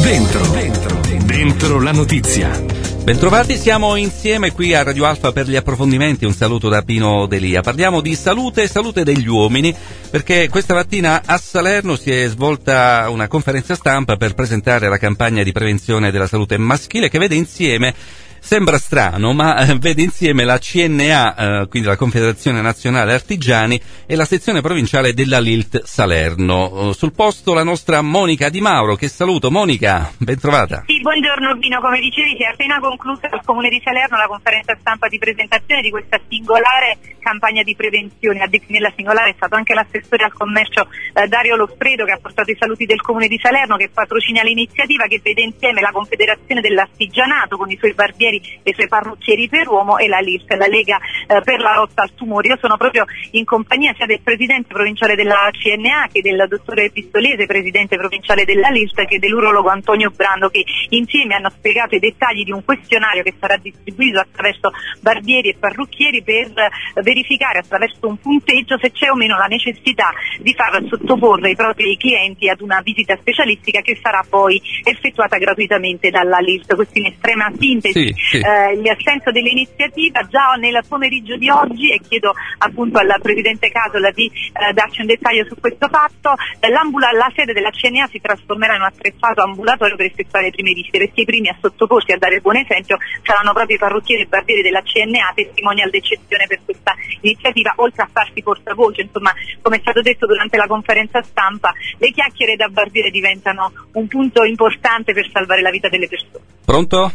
Dentro la notizia. Bentrovati, siamo insieme qui a Radio Alfa per gli approfondimenti. Un saluto da Pino Delia. Parliamo di salute degli uomini, perché questa mattina a Salerno si è svolta una conferenza stampa per presentare la campagna di prevenzione della salute maschile che vede insieme, sembra strano, ma vede insieme la CNA, quindi la Confederazione Nazionale Artigiani, e la sezione provinciale della LILT Salerno. Sul posto la nostra Monica Di Mauro, che saluto. Monica, ben trovata. Sì, buongiorno Pino, come dicevi si è appena conclusa al Comune di Salerno la conferenza stampa di presentazione di questa singolare campagna di prevenzione. A definirla singolare è stato anche l'assessore al commercio Dario Loffredo, che ha portato i saluti del Comune di Salerno, che patrocina l'iniziativa, che vede insieme la Confederazione dell'Artigianato con i suoi barbieri e i suoi parrucchieri per uomo e la LILT, la Lega per la lotta al tumore. Io sono proprio in compagnia sia del presidente provinciale della CNA che del dottore Pistolese, presidente provinciale della LILT, che dell'urologo Antonio Brando, che insieme hanno spiegato i dettagli di un questionario che sarà distribuito attraverso barbieri e parrucchieri per verificare attraverso un punteggio se c'è o meno la necessità di far sottoporre i propri clienti ad una visita specialistica che sarà poi effettuata gratuitamente dalla LILT. Questo in estrema sintesi. Sì. Il senso dell'iniziativa. Già nel pomeriggio di oggi, e chiedo appunto al presidente Casola di darci un dettaglio su questo fatto, la sede della CNA si trasformerà in un attrezzato ambulatorio per effettuare le prime visite, perché i primi a sottoporsi, a dare il buon esempio, saranno proprio i parrucchieri e barbieri della CNA, testimonial d'eccezione per questa iniziativa, oltre a farsi portavoce. Insomma, come è stato detto durante la conferenza stampa, le chiacchiere da barbiere diventano un punto importante per salvare la vita delle persone. Pronto?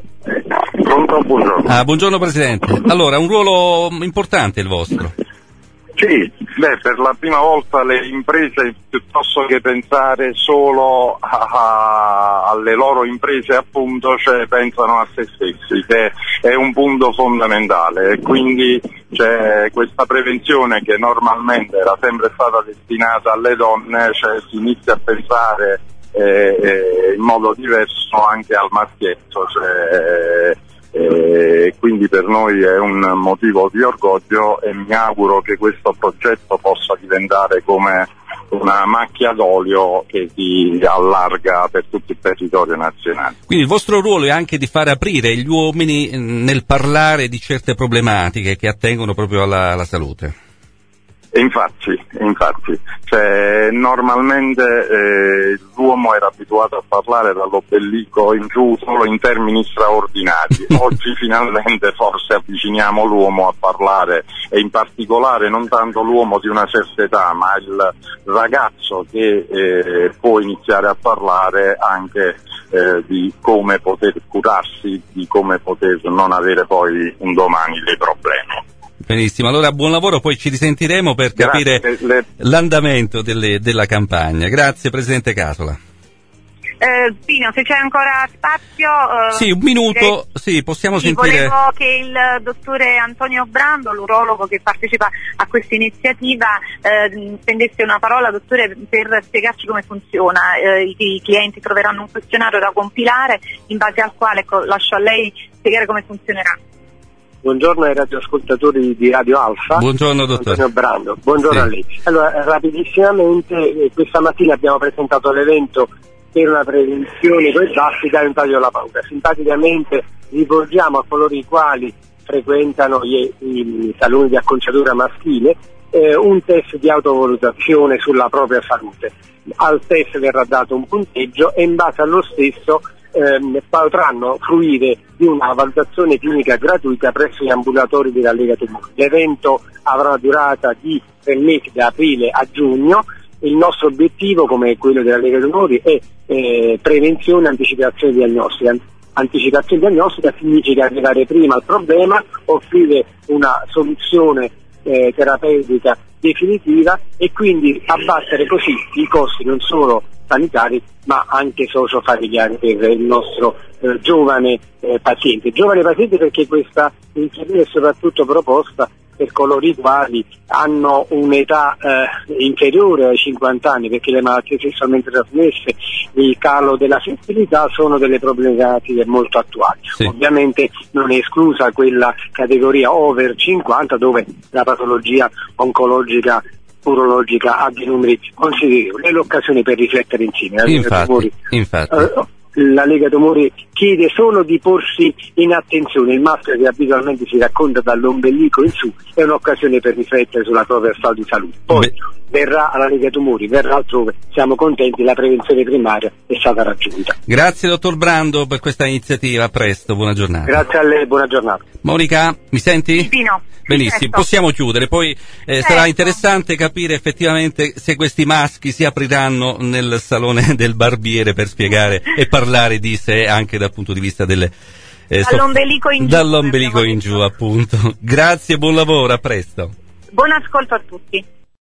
Pronto, buongiorno. Buongiorno Presidente. Allora, un ruolo importante il vostro. Sì, per la prima volta le imprese, piuttosto che pensare solo alle loro imprese, appunto, pensano a se stessi, che è un punto fondamentale, e quindi c'è questa prevenzione che normalmente era sempre stata destinata alle donne, si inizia a pensare in modo diverso anche al maschietto, quindi per noi è un motivo di orgoglio, e mi auguro che questo progetto possa diventare come una macchia d'olio che si allarga per tutto il territorio nazionale. Quindi il vostro ruolo è anche di far aprire gli uomini nel parlare di certe problematiche che attengono proprio alla salute. Infatti, normalmente l'uomo era abituato a parlare dall'ombelico in giù solo in termini straordinari. Oggi finalmente forse avviciniamo l'uomo a parlare, e in particolare non tanto l'uomo di una certa età, ma il ragazzo che può iniziare a parlare anche di come poter curarsi, di come poter non avere poi un domani dei problemi. Benissimo, allora buon lavoro, poi ci risentiremo per capire l'andamento della campagna. Grazie Presidente Casola. Pino, se c'è ancora spazio... sì, un minuto, sì, possiamo sentire... Volevo che il dottore Antonio Brando, l'urologo che partecipa a questa iniziativa, spendesse una parola, dottore, per spiegarci come funziona. I clienti troveranno un questionario da compilare, in base al quale lascio a lei spiegare come funzionerà. Buongiorno ai radioascoltatori di Radio Alfa. Buongiorno dottore. Antonio Brando. Buongiorno a lei. Allora, rapidissimamente, questa mattina abbiamo presentato l'evento per una prevenzione drastica e un taglio alla paura. Simpaticamente rivolgiamo a coloro i quali frequentano i saloni di acconciatura maschile un test di autovalutazione sulla propria salute. Al test verrà dato un punteggio, e in base allo stesso potranno fruire di una valutazione clinica gratuita presso gli ambulatori della Lega Tumori. L'evento avrà una durata di 3 mesi, da aprile a giugno. Il nostro obiettivo, come quello della Lega Tumori, è prevenzione e anticipazione diagnostica. Anticipazione diagnostica significa arrivare prima al problema, offrire una soluzione terapeutica definitiva, e quindi abbattere così i costi non solo sanitari ma anche socio-familiari per il nostro giovane paziente. Giovane paziente, perché questa iniziativa è soprattutto proposta per coloro i quali hanno un'età inferiore ai 50 anni, perché le malattie sessualmente trasmesse, il calo della fertilità sono delle problematiche molto attuali. Sì. Ovviamente non è esclusa quella categoria over 50 dove la patologia oncologica urologica ha dei numeri considerevoli, è l'occasione per riflettere insieme. Infatti. La Lega Tumori chiede solo di porsi in attenzione. Il maschio, che abitualmente si racconta dall'ombelico in su, è un'occasione per riflettere sulla propria stato di salute. Poi verrà alla Lega Tumori, verrà altrove, siamo contenti, la prevenzione primaria è stata raggiunta. Grazie dottor Brando per questa iniziativa, a presto, buona giornata. Grazie a lei, buona giornata. Monica, mi senti? Sì, no. Benissimo, certo. Possiamo chiudere, poi sarà interessante capire effettivamente se questi maschi si apriranno nel salone del barbiere per spiegare e parlare di sé anche dal punto di vista delle dall'ombelico in giù, appunto. Grazie, buon lavoro, a presto. Buon ascolto a tutti.